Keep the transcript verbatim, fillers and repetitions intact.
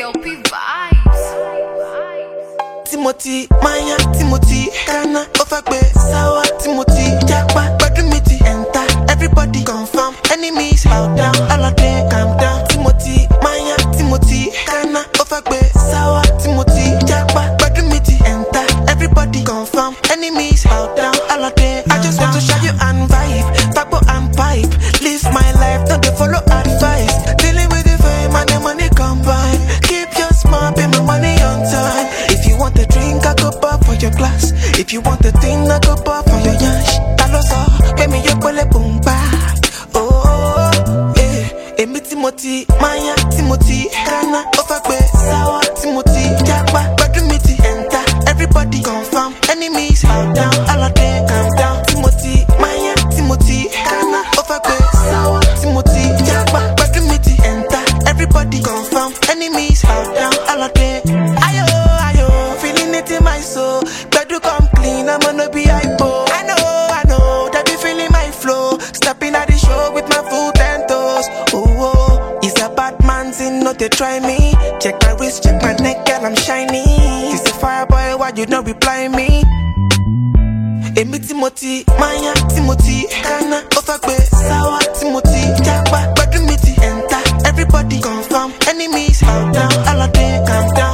K L P vibes. Timothy, Maya, Timothy, Ghana, Ofagbe, Sawa, Timothy, Jakpa, Badumiti, enter. Everybody confirm, enemies bow down, all of them calm down. Timothy, Maya, Timothy, Ghana, Ofagbe, Sawa, Timothy, Jakpa, Badumiti, enter. Everybody confirm, enemies bow down, all of them. I just want to show you and vibe, Fabo and pipe. Live my life, don't they follow advice. Dealing with the fame and the money combine. Keep your smart, pay my money on time. If you want a drink, I go pop for your glass. If you want a thing, I go pop for your yash. Taloso, pay me your pole boom ba. Oh, eh, eh, me Timothy, Maya, Timothy, Ghana, Ofagbe, Sawa, Timothy, Jakpa, Badumiti, enter. Everybody confirm, enemies bow down, all of them calm down. Timothy, Maya, Timothy, Ghana, Ofagbe, Sawa, Timothy, Jakpa, Badumiti, enter. Everybody confirm, enemies bow down, all of them. Ayo, ayo, feeling it in my soul. Better come clean, I'm gonna be hypo. I know, I know, that be feeling my flow. Stepping at the show with my foot and toes. Oh, oh, it's a bad man's in, no they try me. Check my wrist, check my neck, girl, I'm shiny. It's a fire boy, why you not reply me? Hey, me Timothy, Maya, Timothy, Ghana, Ofagbe, Sawa, Timothy, Jakpa, Badumiti, enter. Everybody confirm, enemies bow down, all of them calm down.